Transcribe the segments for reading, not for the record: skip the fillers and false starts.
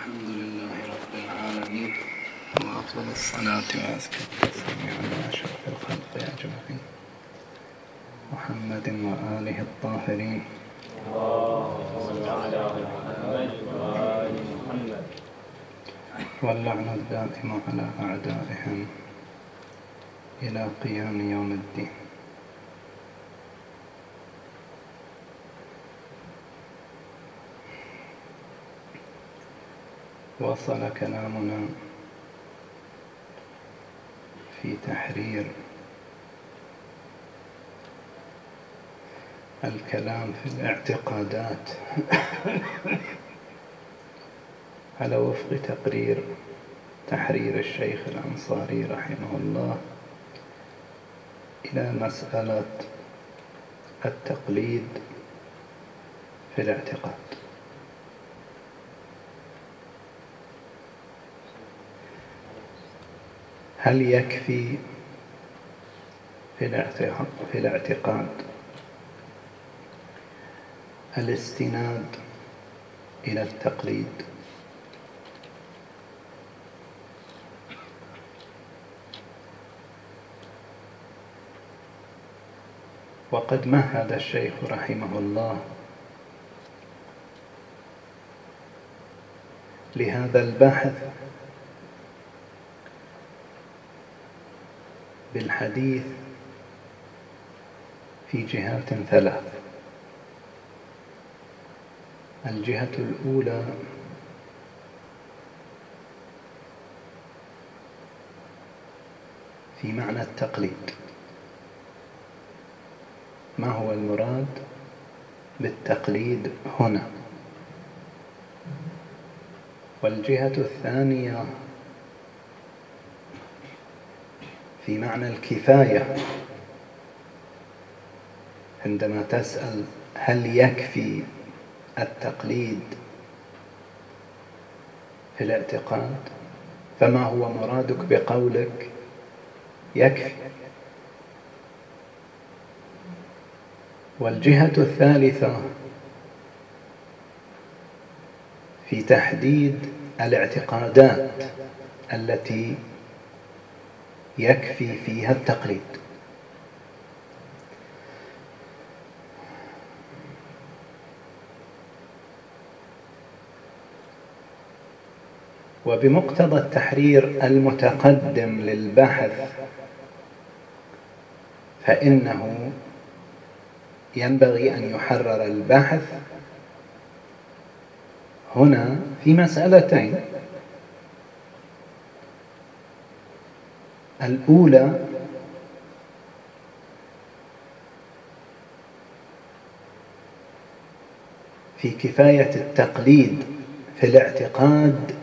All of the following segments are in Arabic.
الحمد لله رب العالمين، وأفضل الصلاة وأزكى التسليم على أشرف الخلق أجمعين محمد وآله الطاهرين. واللعنة الدائمة على أعدائهم إلى قيام يوم الدين. وصل كلامنا في تحرير الكلام في الاعتقادات على وفق تحرير الشيخ الأنصاري رحمه الله إلى مسألة التقليد في الاعتقاد. هل يكفي في الاعتقاد الاستناد إلى التقليد؟ وقد مهد الشيخ رحمه الله لهذا البحث بالحديث في جهات ثلاث. الجهة الأولى في معنى التقليد، ما هو المراد بالتقليد هنا؟ والجهة الثانية في معنى الكفاية، عندما تسأل هل يكفي التقليد في الاعتقاد، فما هو مرادك بقولك يكفي؟ والجهة الثالثة في تحديد الاعتقادات التي يكفي فيها التقليد. وبمقتضى التحرير المتقدم للبحث فإنه ينبغي أن يحرر البحث هنا في مسألتين. الأولى في كفاية التقليد في الاعتقاد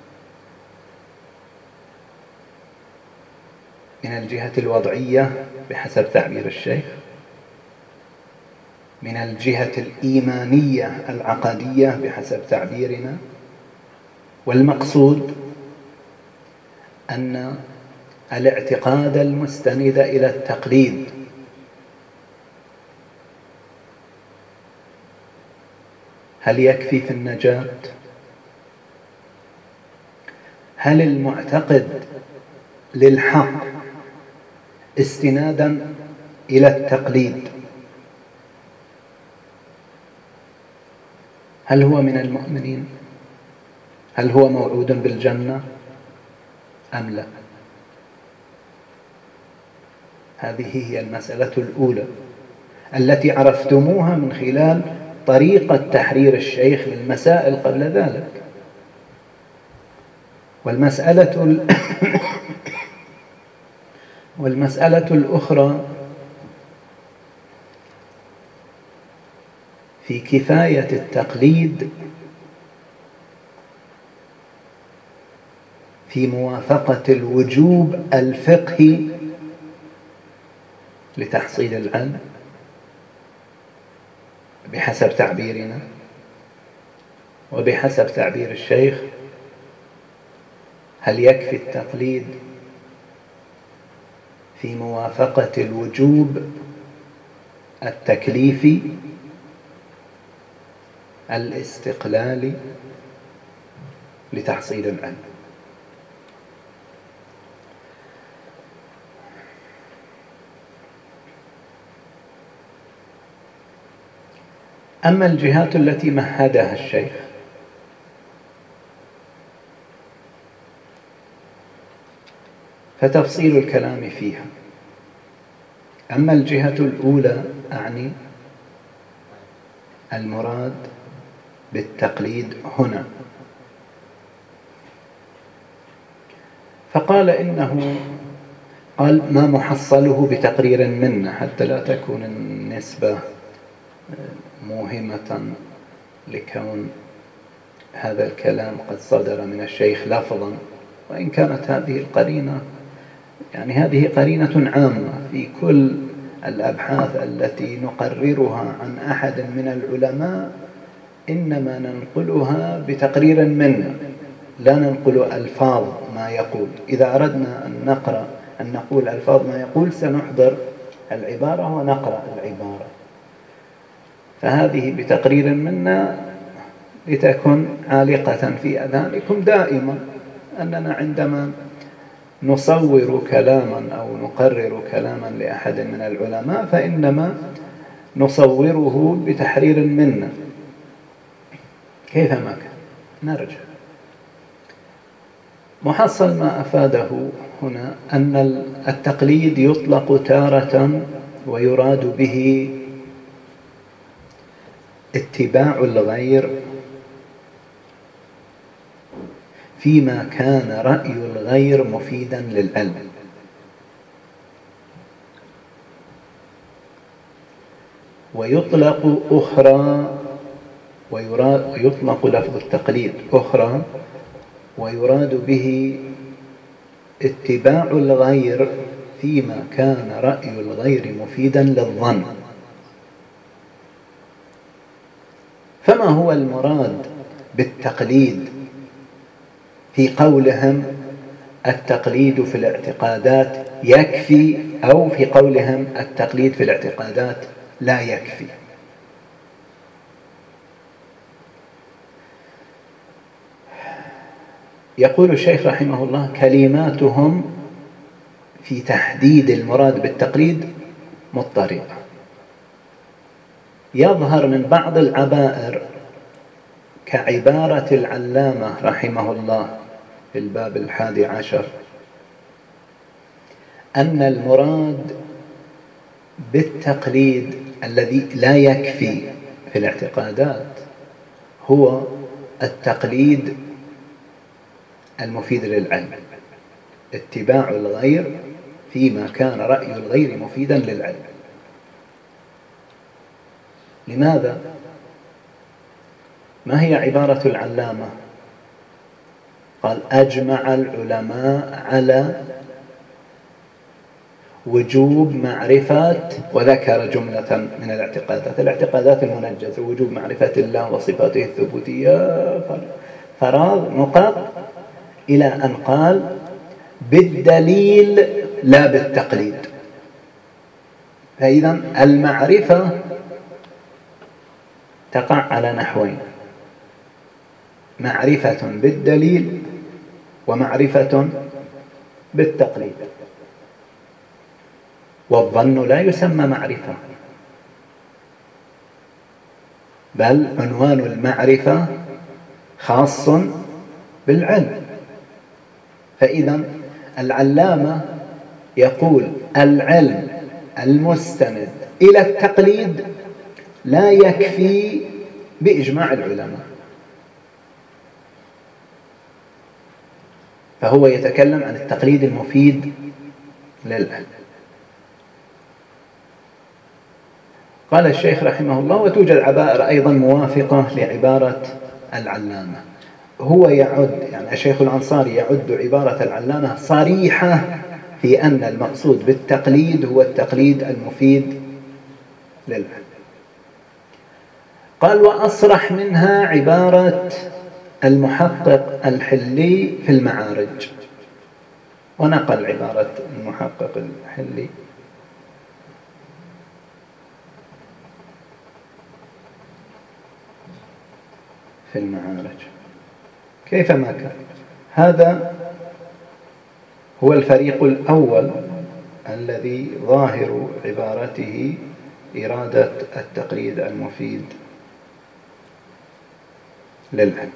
من الجهة الوضعية بحسب تعبير الشيخ، من الجهة الإيمانية العقدية بحسب تعبيرنا. والمقصود أن الاعتقاد المستند إلى التقليد هل يكفي في النجاة؟ هل المعتقد للحق استنادا إلى التقليد هل هو من المؤمنين؟ هل هو موعود بالجنة أم لا؟ هذه هي المسألة الأولى التي عرفتموها من خلال طريقة تحرير الشيخ للمسائل قبل ذلك. والمسألة الأخرى في كفاية التقليد في موافقة الوجوب الفقهي لتحصيل العلم بحسب تعبيرنا، وبحسب تعبير الشيخ هل يكفي التقليد في موافقة الوجوب التكليفي الاستقلالي لتحصيل العلم. أما الجهات التي مهدها الشيخ فتفصيل الكلام فيها. أما الجهة الأولى أعني المراد بالتقليد هنا، فقال إنه قال ما محصله بتقرير منا، حتى لا تكون النسبة موهمة لكون هذا الكلام قد صدر من الشيخ لفظا، وإن كانت هذه القرينة يعني هذه قرينة عامة في كل الأبحاث التي نقررها عن أحد من العلماء، إنما ننقلها بتقرير منا، لا ننقل ألفاظ ما يقول. إذا أردنا أن نقول ألفاظ ما يقول سنحضر العبارة ونقرأ العبارة، فهذه بتقرير منا لتكن عالقة في أذهانكم دائما، أننا عندما نصور كلاما أو نقرر كلاما لأحد من العلماء فإنما نصوره بتحرير منا كيفما كان. نرجع. محصل ما أفاده هنا أن التقليد يطلق تارة ويراد به اتباع الغير فيما كان رأي الغير مفيدا للعلم، ويطلق أخرى ويطلق لفظ التقليد أخرى ويراد به اتباع الغير فيما كان رأي الغير مفيدا للظن. فما هو المراد بالتقليد في قولهم التقليد في الاعتقادات يكفي، أو في قولهم التقليد في الاعتقادات لا يكفي؟ يقول الشيخ رحمه الله كلماتهم في تحديد المراد بالتقليد مضطربة. يظهر من بعض العبائر كعبارة العلامة رحمه الله في الباب 11 أن المراد بالتقليد الذي لا يكفي في الاعتقادات هو التقليد المفيد للعلم، اتباع الغير فيما كان رأي الغير مفيدا للعلم. لماذا؟ ما هي عبارة العلامة؟ قال أجمع العلماء على وجوب معرفة، وذكر جملة من الاعتقادات المنجزة: وجوب معرفة الله وصفاته الثبوتية، فراغ نقاط، إلى أن قال بالدليل لا بالتقليد. فإذا المعرفة تقع على نحوين: معرفة بالدليل ومعرفة بالتقليد. والظن لا يسمى معرفة، بل عنوان المعرفة خاص بالعلم. فإذا العلامة يقول العلم المستند إلى التقليد لا يكفي بإجماع العلماء، فهو يتكلم عن التقليد المفيد للعلم. قال الشيخ رحمه الله وتوجد عبائر أيضا موافقة لعبارة العلامة. هو يعد، يعني الشيخ الأنصاري يعد عبارة العلامة صريحة في أن المقصود بالتقليد هو التقليد المفيد للعلم. قال وأصرح منها عبارة المحقق الحلي في المعارج، ونقل عبارة المحقق الحلي في المعارج كيفما كان. هذا هو الفريق الأول الذي ظاهر عبارته إرادة التقليد المفيد للعلم.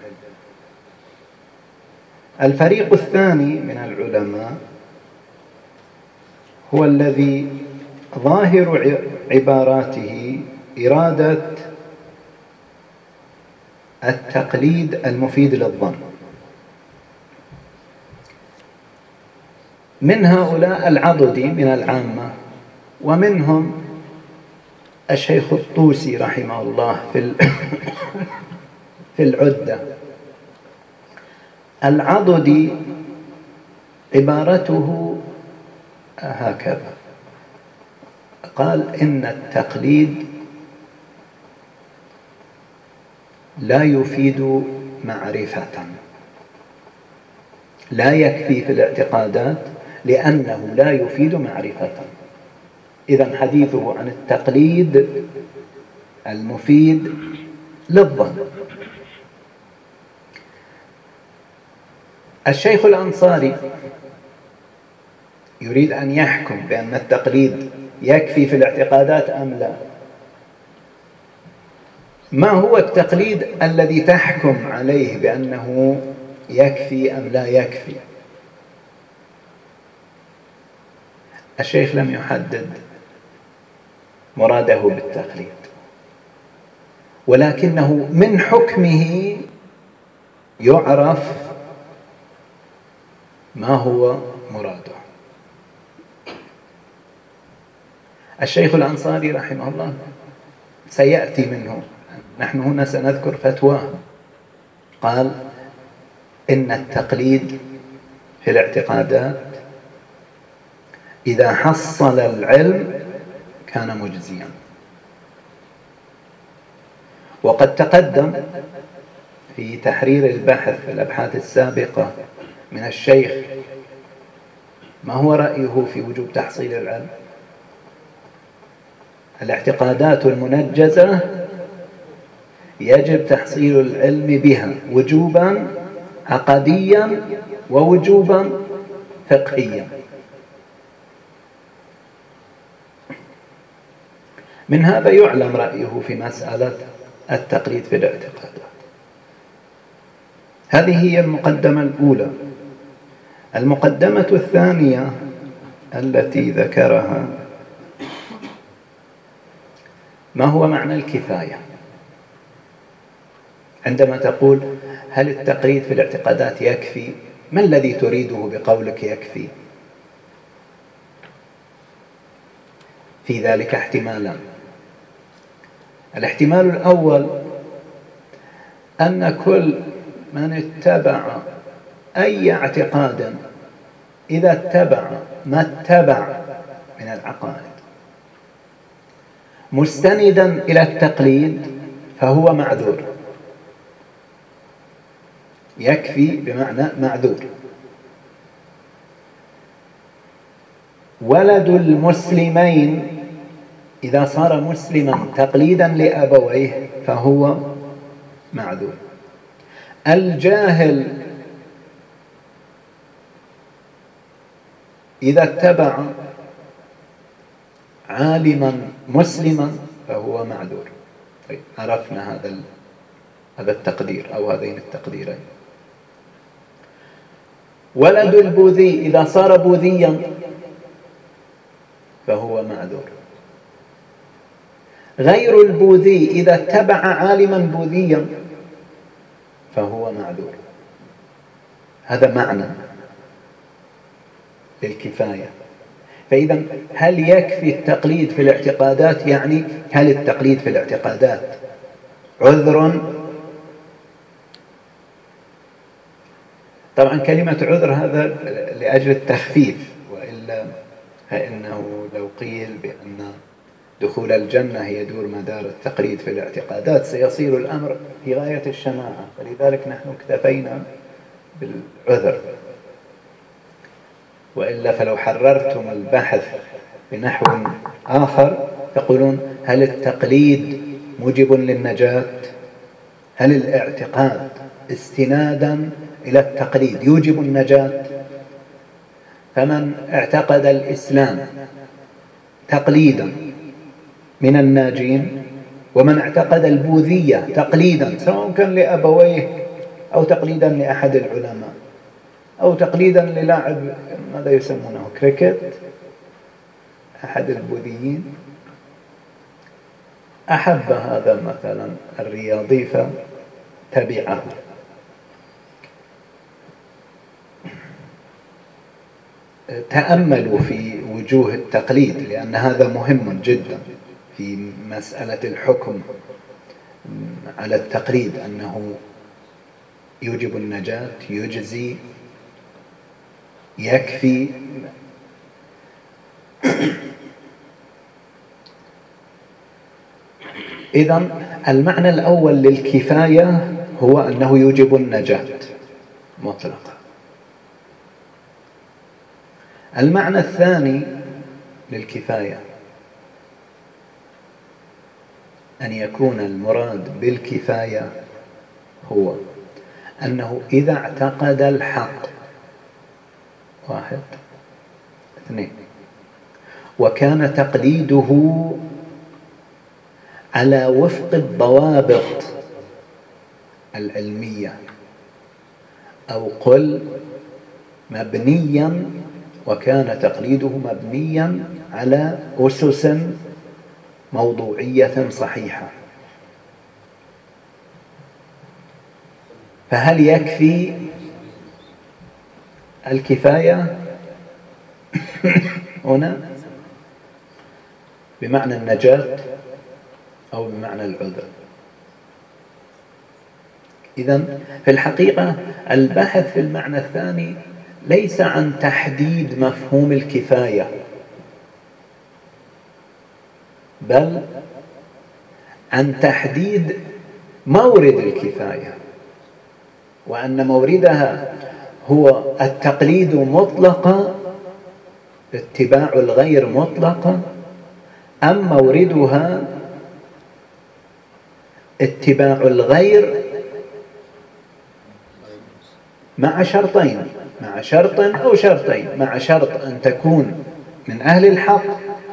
الفريق الثاني من العلماء هو الذي ظاهر عباراته إرادة التقليد المفيد للظن. من هؤلاء العضدي من العامة، ومنهم الشيخ الطوسي رحمه الله في العدة. العضدي عبارته هكذا، قال: إن التقليد لا يفيد معرفة، لا يكفي في الاعتقادات لأنه لا يفيد معرفة. إذن حديثه عن التقليد المفيد للظن. الشيخ الأنصاري يريد أن يحكم بأن التقليد يكفي في الاعتقادات أم لا. ما هو التقليد الذي تحكم عليه بأنه يكفي أم لا يكفي؟ الشيخ لم يحدد مراده بالتقليد، ولكنه من حكمه يعرف ما هو مراده. الشيخ الأنصاري رحمه الله سيأتي منه، نحن هنا سنذكر فتواه، قال: إن التقليد في الاعتقادات إذا حصل العلم كان مجزيا. وقد تقدم في تحرير البحث في الأبحاث السابقة من الشيخ ما هو رأيه في وجوب تحصيل العلم. الاعتقادات المنجزة يجب تحصيل العلم بها وجوبا عقديا ووجوبا فقهيا. من هذا يعلم رأيه في مسألة التقليد في الاعتقادات. هذه هي المقدمة الأولى. المقدمة الثانية التي ذكرها: ما هو معنى الكفاية؟ عندما تقول هل التقليد في الاعتقادات يكفي، ما الذي تريده بقولك يكفي؟ في ذلك احتمالان. الاحتمال الأول أن كل من اتبع أي اعتقاد إذا اتبع ما اتبع من العقائد مستندا إلى التقليد فهو معذور. يكفي بمعنى معذور. ولد المسلمين إذا صار مسلما تقليدا لأبويه فهو معذور. الجاهل إذا اتبع عالما مسلما فهو معذور. طيب، عرفنا هذا التقدير أو هذين التقديرين. ولد البوذي إذا صار بوذيا فهو معذور. غير البوذي إذا اتبع عالما بوذيا فهو معذور. هذا معنى للكفاية. فإذا هل يكفي التقليد في الاعتقادات؟ يعني هل التقليد في الاعتقادات عذر؟ طبعا كلمة عذر هذا لأجل التخفيف، وإلا فإنه لو قيل بأن دخول الجنة يدور مدار التقليد في الاعتقادات سيصير الأمر في غاية الشناعة، فلذلك نحن اكتفينا بالعذر. وإلا فلو حررتم البحث بنحو آخر تقولون هل التقليد موجب للنجاة؟ هل الاعتقاد استنادا إلى التقليد يوجب النجاة. فمن اعتقد الإسلام تقليدا من الناجين، ومن اعتقد البوذية تقليدا سواء كان لأبويه أو تقليدا لأحد العلماء أو تقليدا للاعب ماذا يسمونه كريكت، أحد البوذيين أحب هذا مثلا الرياضي فتبعه. تأملوا في وجوه التقليد، لأن هذا مهم جدا في مسألة الحكم على التقليد، أنه يوجب النجاة، يجزي، يكفي. إذن المعنى الأول للكفاية هو أنه يوجب النجاة مطلقا. المعنى الثاني للكفاية أن يكون المراد بالكفاية هو أنه إذا اعتقد الحق 1 2 وكان تقليده على وفق الضوابط العلمية، أو قل مبنيا، وكان تقليده مبنيا على أسس موضوعية صحيحة، فهل يكفي الكفاية هنا بمعنى النجاة أو بمعنى العذر؟ إذن في الحقيقة البحث في المعنى الثاني ليس عن تحديد مفهوم الكفاية، بل عن تحديد مورد الكفاية، وأن موردها هو التقليد مطلقا، اتباع الغير مطلقا، أم موردها اتباع الغير مع شرطين، مع شرط أو شرطين، مع شرط أن تكون من أهل الحق،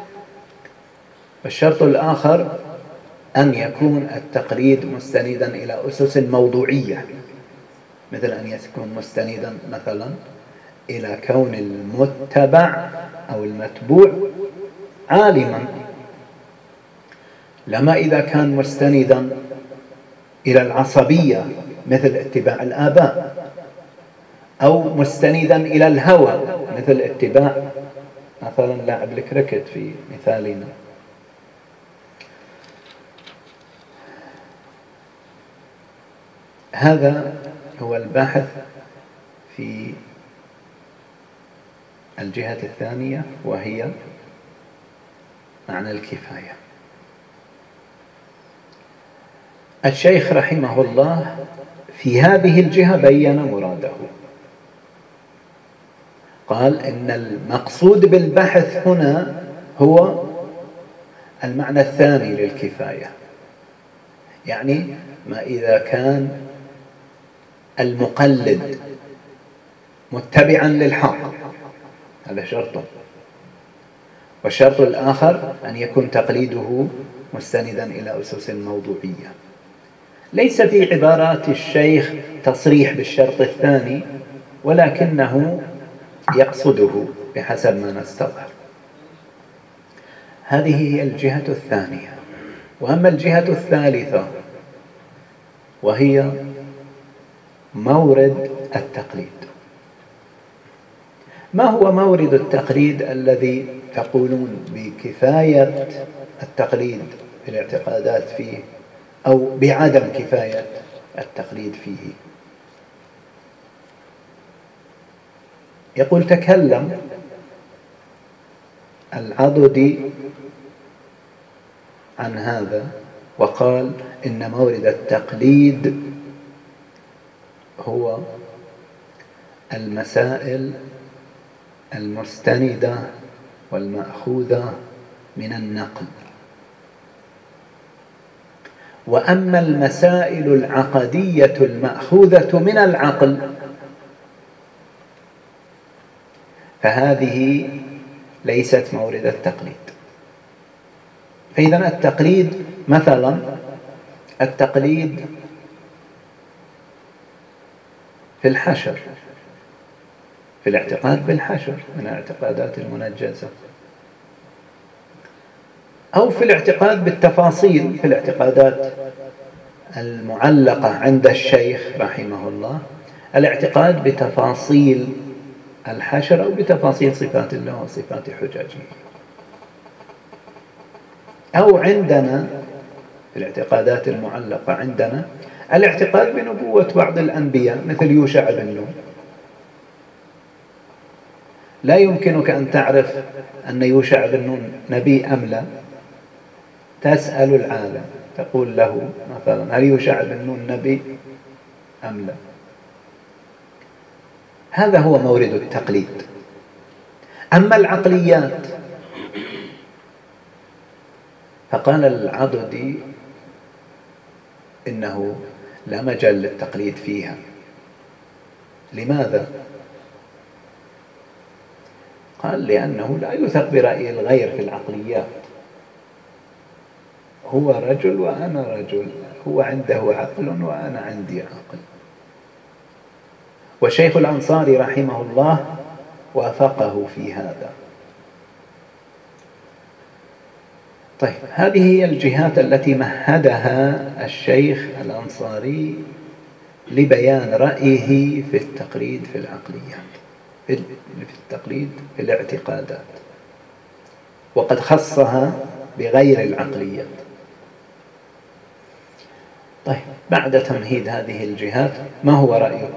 والشرط الآخر أن يكون التقليد مستندا إلى أسس موضوعية، مثل أن يكون مستندا مثلا إلى كون المتبع أو المتبوع عالما، لما إذا كان مستندا إلى العصبية مثل اتباع الآباء، أو مستندا إلى الهوى مثل اتباع مثلا لاعب الكريكت في مثالنا. هذا هو البحث في الجهة الثانية، وهي معنى الكفاية. الشيخ رحمه الله في هذه الجهة بين مراده، قال إن المقصود بالبحث هنا هو المعنى الثاني للكفاية، يعني ما إذا كان المقلد متبعا للحق، هذا شرط، والشرط الآخر أن يكون تقليده مستندا إلى أسس موضوعية. ليس في عبارات الشيخ تصريح بالشرط الثاني، ولكنه يقصده بحسب ما نستظهر. هذه هي الجهة الثانية. وأما الجهة الثالثة وهي مورد التقليد. ما هو مورد التقليد الذي تقولون بكفاية التقليد في الاعتقادات فيه أو بعدم كفاية التقليد فيه؟ يقول تكلم العضدي عن هذا وقال إن مورد التقليد هو المسائل المستندة والمأخوذة من النقل، وأما المسائل العقدية المأخوذة من العقل فهذه ليست مورد التقليد. فإذا التقليد مثلا التقليد في الحشر، في الاعتقاد بالحشر من الاعتقادات المنجزة، أو في الاعتقاد بالتفاصيل في الاعتقادات المعلقة عند الشيخ رحمه الله، الاعتقاد بتفاصيل الحشر أو بتفاصيل صفات الله وصفات حججه. أو عندنا في الاعتقادات المعلقة عندنا الاعتقاد بنبوة بعض الأنبياء مثل يوشع بن نون. لا يمكنك أن تعرف أن يوشع بن نون نبي أم لا، تسأل العالم تقول له مثلا هل يوشع بن نون نبي أم لا. هذا هو مورد التقليد. أما العقليات فقال العضدي إنه لا مجال للتقليد فيها. لماذا؟ قال لأنه لا يوثق برأي الغير في العقليات. هو رجل وأنا رجل، هو عنده عقل وأنا عندي عقل. والشيخ الأنصاري رحمه الله وافقه في هذا. طيب، هذه هي الجهات التي مهدها الشيخ الأنصاري لبيان رأيه في التقليد في العقليات، في التقليد في الاعتقادات، وقد خصها بغير العقليات. طيب، بعد تمهيد هذه الجهات ما هو رأيك؟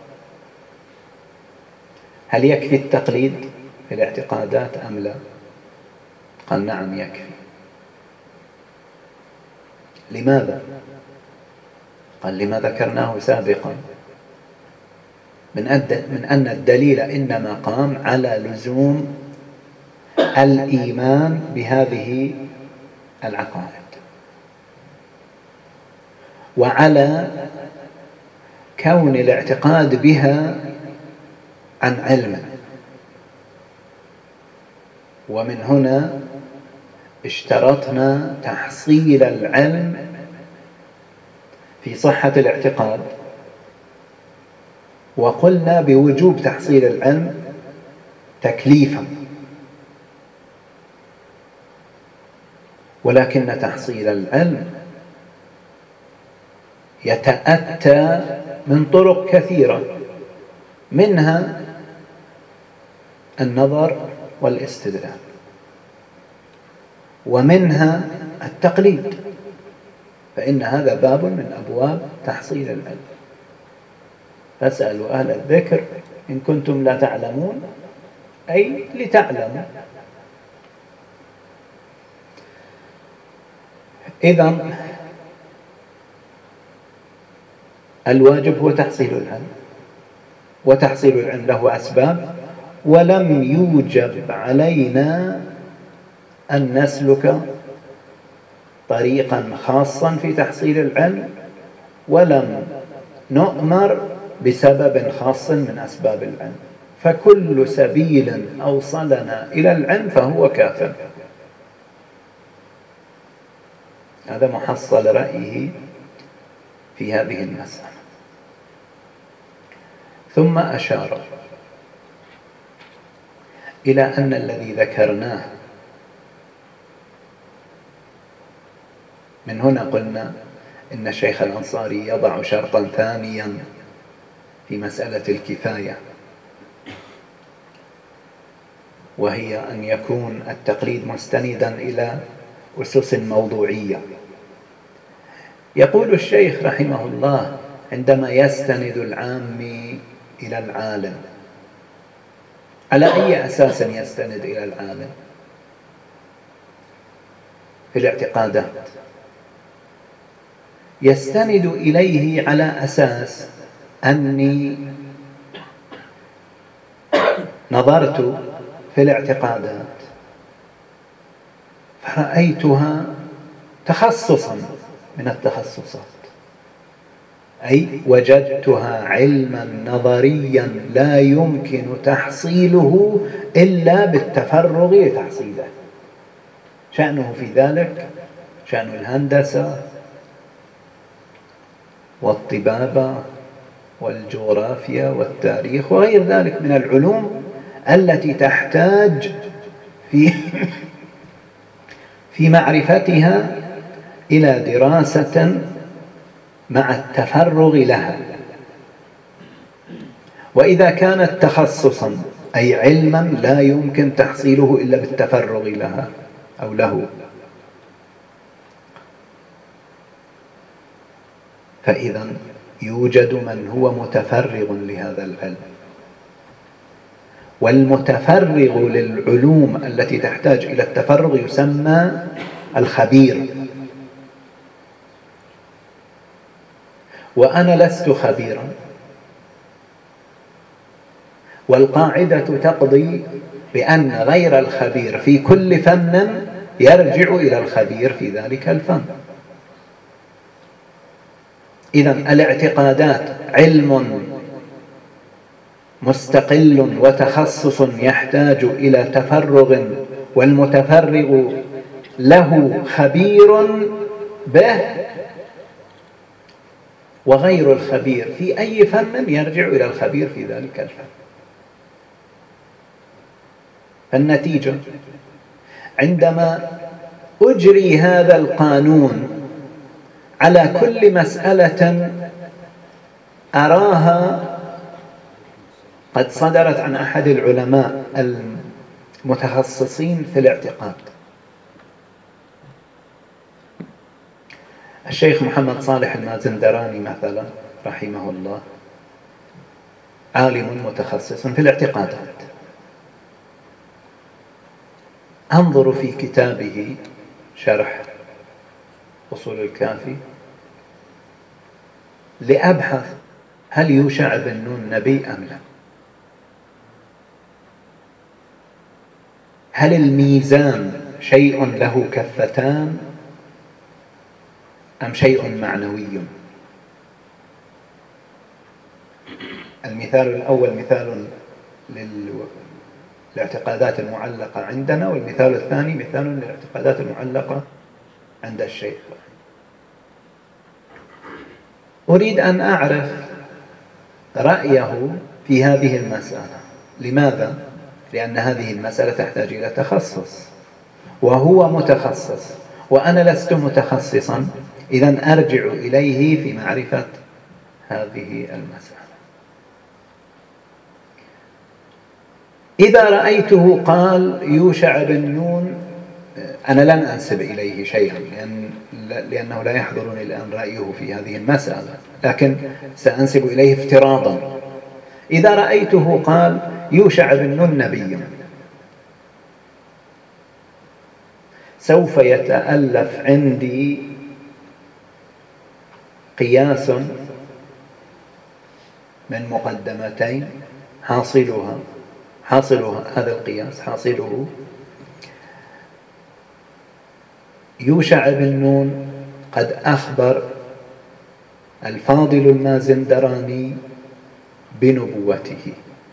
هل يكفي التقليد في الاعتقادات أم لا؟ قال نعم يكفي. لماذا؟ قال لما ذكرناه سابقا من أن الدليل إنما قام على لزوم الإيمان بهذه العقائد وعلى كون الاعتقاد بها عن علم. ومن هنا اشترطنا تحصيل العلم في صحة الاعتقاد، وقلنا بوجوب تحصيل العلم تكليفا، ولكن تحصيل العلم يتأتى من طرق كثيرة، منها النظر والاستدلال، ومنها التقليد، فإن هذا باب من أبواب تحصيل العلم. فاسألوا أهل الذكر إن كنتم لا تعلمون، أي لتعلموا. إذن الواجب هو تحصيل العلم، وتحصيل العلم له أسباب، ولم يوجب علينا أن نسلك طريقا خاصا في تحصيل العلم، ولم نؤمر بسبب خاص من أسباب العلم، فكل سبيل أوصلنا إلى العلم فهو كاف. هذا محصل رأيه في هذه المسألة. ثم أشار إلى أن الذي ذكرناه من هنا قلنا إن الشيخ الأنصاري يضع شرطا ثانيا في مسألة الكفاية، وهي أن يكون التقليد مستندا إلى أسس موضوعية. يقول الشيخ رحمه الله عندما يستند العامي إلى العالم، على أي أساس يستند إلى العالم؟ في الاعتقادات يستند إليه على أساس أني نظرت في الاعتقادات فرأيتها تخصصا من التخصصات، أي وجدتها علما نظريا لا يمكن تحصيله إلا بالتفرغ لتحصيله. شأنه في ذلك شأن الهندسة والطبابة والجغرافيا والتاريخ وغير ذلك من العلوم التي تحتاج في معرفتها إلى دراسة مع التفرغ لها. وإذا كانت تخصصا أي علما لا يمكن تحصيله إلا بالتفرغ لها أو له، فإذا يوجد من هو متفرغ لهذا العلم، والمتفرغ للعلوم التي تحتاج إلى التفرغ يسمى الخبير. وأنا لست خبيرا، والقاعدة تقضي بأن غير الخبير في كل فن يرجع إلى الخبير في ذلك الفن. إذن الاعتقادات علم مستقل وتخصص يحتاج إلى تفرغ، والمتفرغ له خبير به، وغير الخبير في أي فن يرجع إلى الخبير في ذلك الفن. النتيجة عندما أجري هذا القانون على كل مسألة أراها قد صدرت عن أحد العلماء المتخصصين في الاعتقاد، الشيخ محمد صالح المازندراني مثلا رحمه الله، عالم متخصص في الاعتقادات، أنظر في كتابه شرح أصول الكافي لأبحث هل يوشع بن نون نبي أم لا، هل الميزان شيء له كفتان أم شيء معنوي. المثال الأول مثال للاعتقادات المعلقة عندنا، والمثال الثاني مثال للاعتقادات المعلقة عند الشيخ. أريد أن أعرف رأيه في هذه المسألة. لماذا؟ لأن هذه المسألة تحتاج إلى تخصص، وهو متخصص وأنا لست متخصصا، إذن أرجع إليه في معرفة هذه المسألة. إذا رأيته قال يوشع بن نون، أنا لن أنسب إليه شيئا لأنه لا يحضرني الآن رأيه في هذه المسألة، لكن سأنسب إليه افتراضا. إذا رأيته قال يوشع بن نون نبي، سوف يتألف عندي قياس من مقدمتين، حاصلها هذا القياس حاصله يوشع بن نون قد أخبر الفاضل المازندراني بنبوته،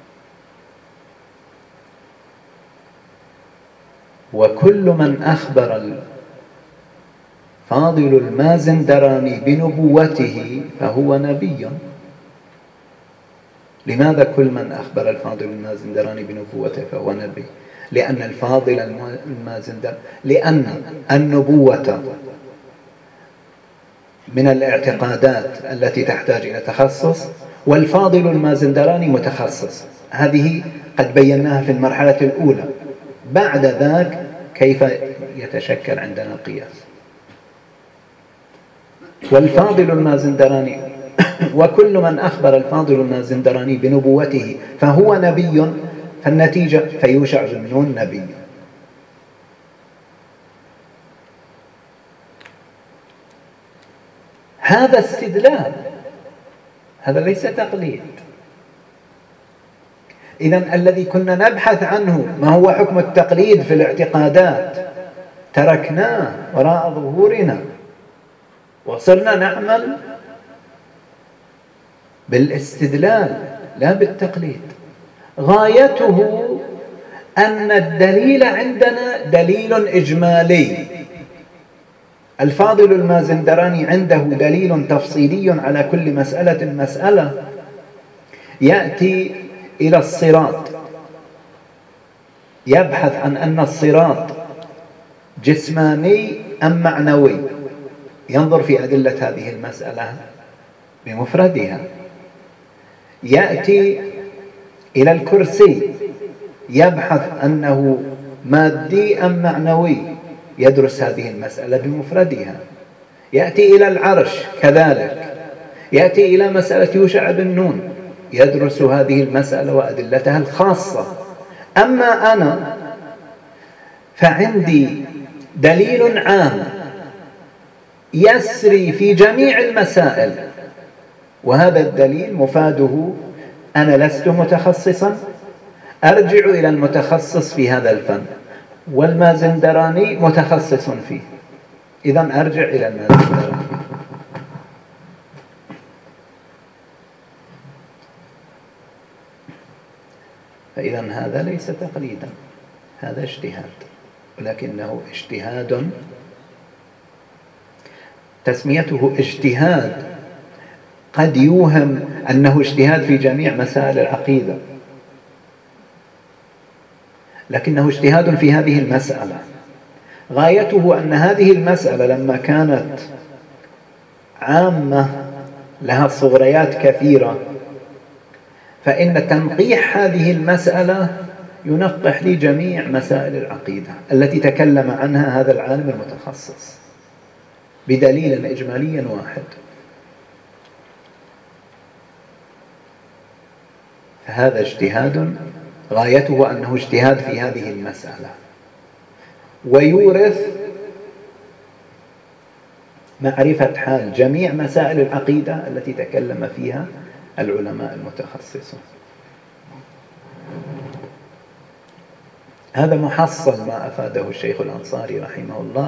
وكل من أخبر الفاضل المازندراني بنبوته فهو نبي. لماذا كل من أخبر الفاضل المازندراني بنبوته فهو نبي؟ لأن الفاضل المازندراني، لأن النبوة من الاعتقادات التي تحتاج إلى تخصص، والفاضل المازندراني متخصص. هذه قد بيناها في المرحلة الأولى. بعد ذاك كيف يتشكل عندنا القياس. والفاضل المازندراني وكل من أخبر الفاضل المازندراني بنبوته فهو نبي، فالنتيجة فيوشع بن نون نبي. هذا استدلال، هذا ليس تقليد. إذن الذي كنا نبحث عنه ما هو حكم التقليد في الاعتقادات تركناه وراء ظهورنا. وصرنا نعمل بالاستدلال لا بالتقليد. غايته أن الدليل عندنا دليل إجمالي. الفاضل المازندراني عنده دليل تفصيلي على كل مسألة. يأتي إلى الصراط، يبحث عن أن الصراط جسماني أم معنوي، ينظر في أدلة هذه المسألة بمفردها. يأتي إلى الكرسي، يبحث أنه مادي أم معنوي، يدرس هذه المسألة بمفردها. يأتي إلى العرش كذلك. يأتي إلى مسألة يوشع بن نون، يدرس هذه المسألة وأدلتها الخاصة. أما أنا فعندي دليل عام يسري في جميع المسائل، وهذا الدليل مفاده أنا لست متخصصا، أرجع إلى المتخصص في هذا الفن، والمازندراني متخصص فيه، إذن أرجع إلى المازندراني. فإذا هذا ليس تقليدا، هذا اجتهاد، ولكنه اجتهاد تسميته اجتهاد قد يوهم أنه اجتهاد في جميع مسائل العقيدة، لكنه اجتهاد في هذه المسألة. غايته أن هذه المسألة لما كانت عامة لها صغريات كثيرة، فإن تنقيح هذه المسألة ينقح لي جميع مسائل العقيدة التي تكلم عنها هذا العالم المتخصص بدليل إجمالي واحد. فهذا اجتهاد غايته أنه اجتهاد في هذه المسألة، ويورث معرفة حال جميع مسائل العقيدة التي تكلم فيها العلماء المتخصصون. هذا محصل ما أفاده الشيخ الأنصاري رحمه الله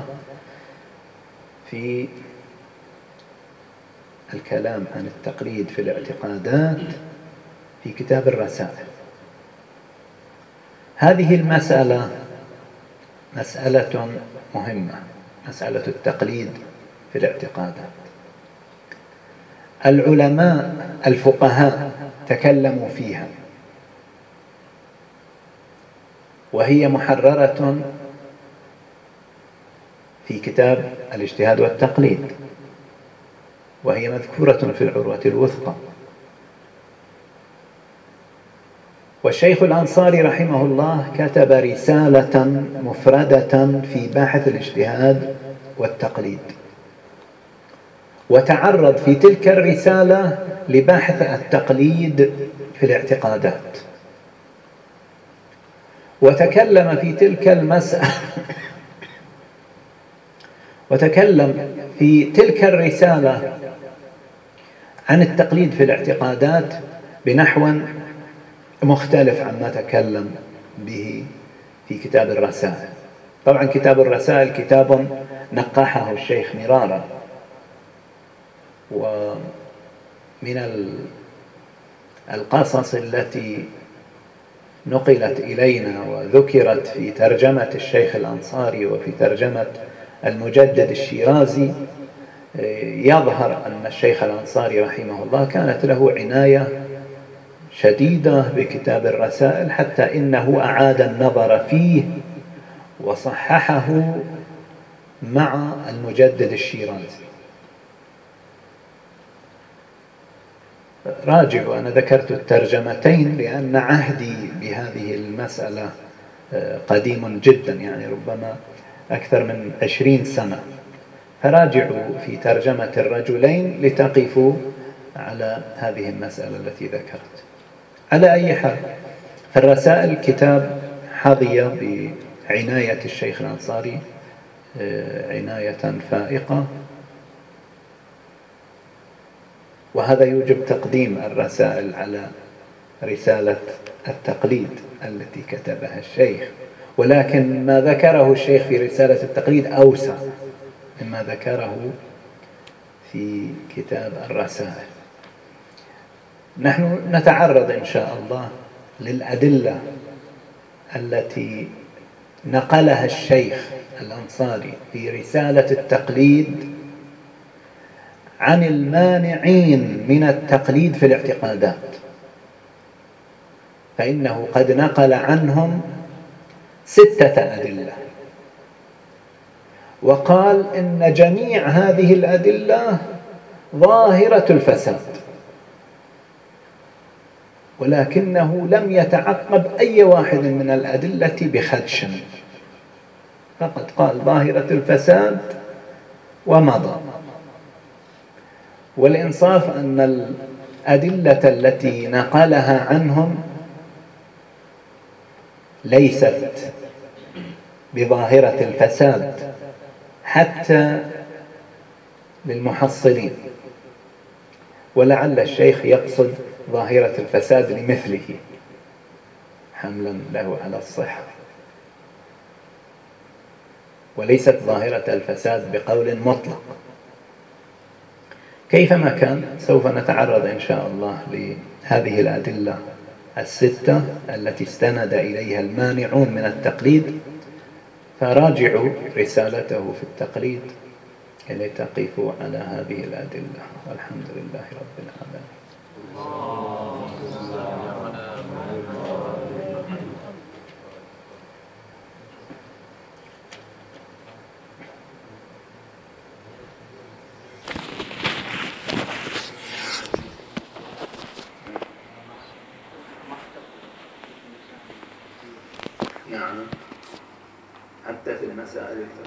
في الكلام عن التقليد في الاعتقادات في كتاب الرسائل. هذه المسألة مسألة مهمة، مسألة التقليد في الاعتقادات. العلماء الفقهاء تكلموا فيها، وهي محررة في كتاب الاجتهاد والتقليد، وهي مذكورة في العروة الوثقى. والشيخ الأنصاري رحمه الله كتب رسالة مفردة في باحث الاجتهاد والتقليد، وتعرض في تلك الرسالة لبحث التقليد في الاعتقادات، وتكلم في تلك المسألة وتكلم في تلك الرسالة عن التقليد في الاعتقادات بنحو مختلف عما تكلم به في كتاب الرسائل. طبعا كتاب الرسائل كتاب نقحه الشيخ مرارا، ومن القصص التي نقلت إلينا وذكرت في ترجمة الشيخ الأنصاري وفي ترجمة المجدد الشيرازي، يظهر أن الشيخ الأنصاري رحمه الله كانت له عناية شديدة بكتاب الرسائل، حتى إنه أعاد النظر فيه وصححه مع المجدد الشيرازي. راجعوا، أنا ذكرت الترجمتين لأن عهدي بهذه المسألة قديم جدا، يعني ربما أكثر من 20 سنة، فراجعوا في ترجمة الرجلين لتقفوا على هذه المسألة التي ذكرت. على أي حال، فالرسائل كتاب حظي بعناية الشيخ الأنصاري عناية فائقة، وهذا يوجب تقديم الرسائل على رسالة التقليد التي كتبها الشيخ. ولكن ما ذكره الشيخ في رسالة التقليد أوسع مما ذكره في كتاب الرسائل. نحن نتعرض إن شاء الله للأدلة التي نقلها الشيخ الأنصاري في رسالة التقليد عن المانعين من التقليد في الاعتقادات، فإنه قد نقل عنهم 6 أدلة، وقال إن جميع هذه الأدلة ظاهرة الفساد، ولكنه لم يتعقب أي واحد من الأدلة بخدش، فقد قال ظاهرة الفساد ومضى. والإنصاف أن الأدلة التي نقلها عنهم ليست بظاهرة الفساد حتى للمحصلين، ولعل الشيخ يقصد ظاهرة الفساد لمثله حملا له على الصحة، وليست ظاهرة الفساد بقول مطلق. كيفما كان سوف نتعرض إن شاء الله لهذه الأدلة 6 التي استند إليها المانعون من التقليد، فراجعوا رسالته في التقليد لتقفوا على هذه الأدلة، والحمد لله رب العالمين. نعم، حتى في المسائل